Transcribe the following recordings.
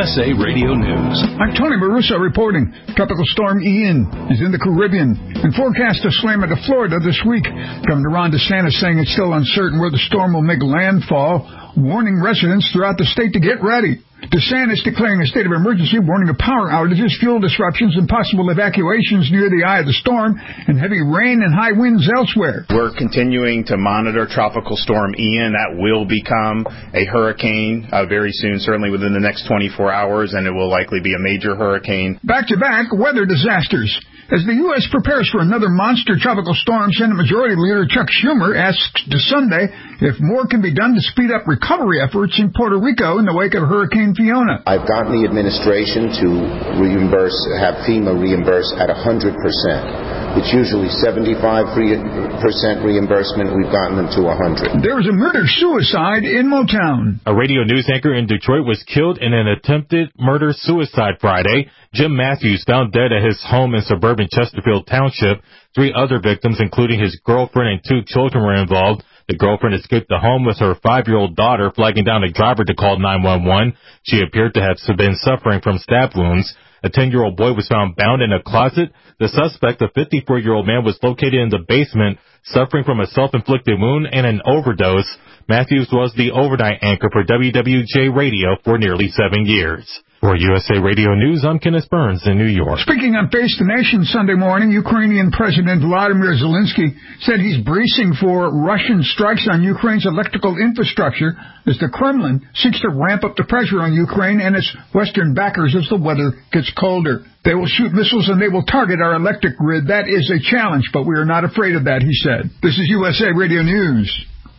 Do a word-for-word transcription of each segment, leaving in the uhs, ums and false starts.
S A Radio News. I'm Tony Maruso reporting. Tropical storm Ian is in the Caribbean and forecast to slam into Florida this week. Governor Ron DeSantis saying it's still uncertain where the storm will make landfall, warning residents throughout the state to get ready. DeSantis declaring a state of emergency, warning of power outages, fuel disruptions, and possible evacuations near the eye of the storm, and heavy rain and high winds elsewhere. We're continuing to monitor Tropical Storm Ian. That will become a hurricane uh, very soon, certainly within the next twenty-four hours, and it will likely be a major hurricane. Back-to-back weather disasters. As the U S prepares for another monster tropical storm, Senate Majority Leader Chuck Schumer asked this Sunday if more can be done to speed up recovery efforts in Puerto Rico in the wake of Hurricane Fiona. I've gotten the administration to reimburse, have FEMA reimburse at one hundred percent. It's usually seventy-five percent reimbursement. We've gotten them to one hundred. There was a murder-suicide in Motown. A radio news anchor in Detroit was killed in an attempted murder-suicide Friday. Jim Matthews found dead at his home in suburban Chesterfield Township. Three other victims, including his girlfriend and two children, were involved. The girlfriend escaped the home with her five-year-old daughter, flagging down a driver to call nine one one. She appeared to have been suffering from stab wounds. A ten-year-old boy was found bound in a closet. The suspect, a fifty-four-year-old man, was located in the basement, suffering from a self-inflicted wound and an overdose. Matthews was the overnight anchor for W W J Radio for nearly seven years. For U S A Radio News, I'm Kenneth Burns in New York. Speaking on Face the Nation Sunday morning, Ukrainian President Vladimir Zelensky said he's bracing for Russian strikes on Ukraine's electrical infrastructure as the Kremlin seeks to ramp up the pressure on Ukraine and its Western backers as the weather gets colder. They will shoot missiles and they will target our electric grid. That is a challenge, but we are not afraid of that, he said. This is U S A Radio News.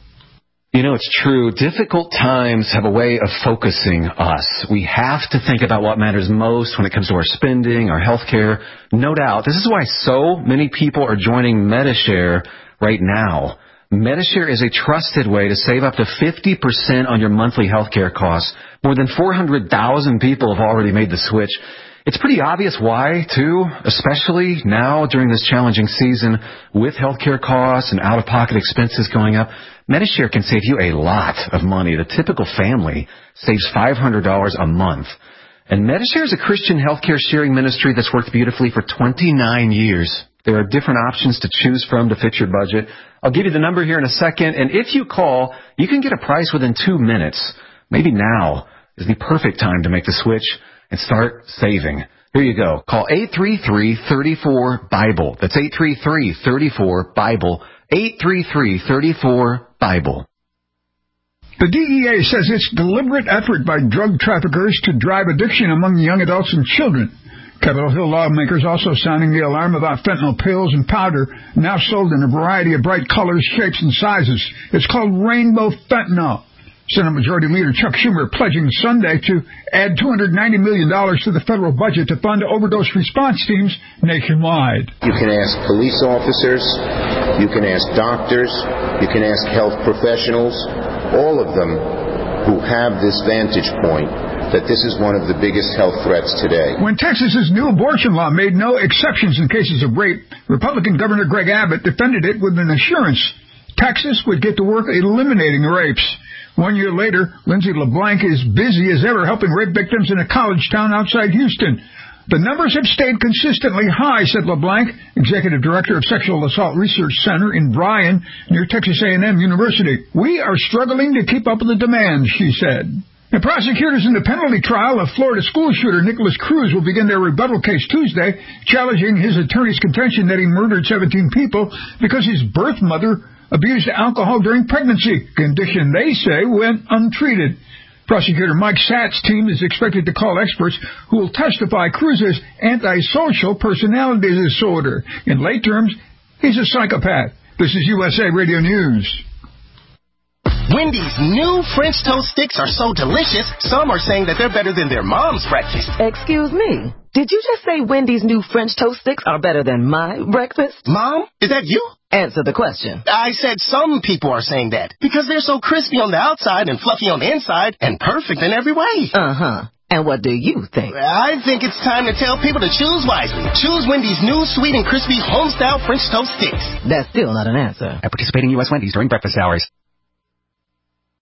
You know, it's true. Difficult times have a way of focusing us. We have to think about what matters most when it comes to our spending, our health care. No doubt. This is why so many people are joining Medi-Share right now. Medi-Share is a trusted way to save up to fifty percent on your monthly health care costs. More than four hundred thousand people have already made the switch. It's pretty obvious why, too, especially now during this challenging season with healthcare costs and out-of-pocket expenses going up. Medi-Share can save you a lot of money. The typical family saves five hundred dollars a month. And Medi-Share is a Christian healthcare sharing ministry that's worked beautifully for twenty-nine years. There are different options to choose from to fit your budget. I'll give you the number here in a second, and if you call, you can get a price within two minutes. Maybe now is the perfect time to make the switch and start saving. Here you go. Call eight three three, three four, BIBLE. That's eight three three, three four, BIBLE. eight three three, three four, BIBLE. The D E A says it's deliberate effort by drug traffickers to drive addiction among young adults and children. Capitol Hill lawmakers also sounding the alarm about fentanyl pills and powder now sold in a variety of bright colors, shapes, and sizes. It's called rainbow fentanyl. Senate Majority Leader Chuck Schumer pledging Sunday to add two hundred ninety million dollars to the federal budget to fund overdose response teams nationwide. You can ask police officers, you can ask doctors, you can ask health professionals, all of them who have this vantage point that this is one of the biggest health threats today. When Texas's new abortion law made no exceptions in cases of rape, Republican Governor Greg Abbott defended it with an assurance Texas would get to work eliminating rapes. One year later, Lindsay LeBlanc is busy as ever helping rape victims in a college town outside Houston. The numbers have stayed consistently high, said LeBlanc, executive director of Sexual Assault Research Center in Bryan, near Texas A and M University. We are struggling to keep up with the demand, she said. The prosecutors in the penalty trial of Florida school shooter Nicholas Cruz will begin their rebuttal case Tuesday, challenging his attorney's contention that he murdered seventeen people because his birth mother abused alcohol during pregnancy, condition they say went untreated. Prosecutor Mike Satz's team is expected to call experts who will testify Cruz's antisocial personality disorder. In lay terms, he's a psychopath. This is U S A Radio News. Wendy's new French toast sticks are so delicious, some are saying that they're better than their mom's breakfast. Excuse me. Did you just say Wendy's new French toast sticks are better than my breakfast? Mom, is that you? Answer the question. I said some people are saying that because they're so crispy on the outside and fluffy on the inside and perfect in every way. Uh-huh. And what do you think? I think it's time to tell people to choose wisely. Choose Wendy's new sweet and crispy home-style French toast sticks. That's still not an answer. At participating U S Wendy's during breakfast hours.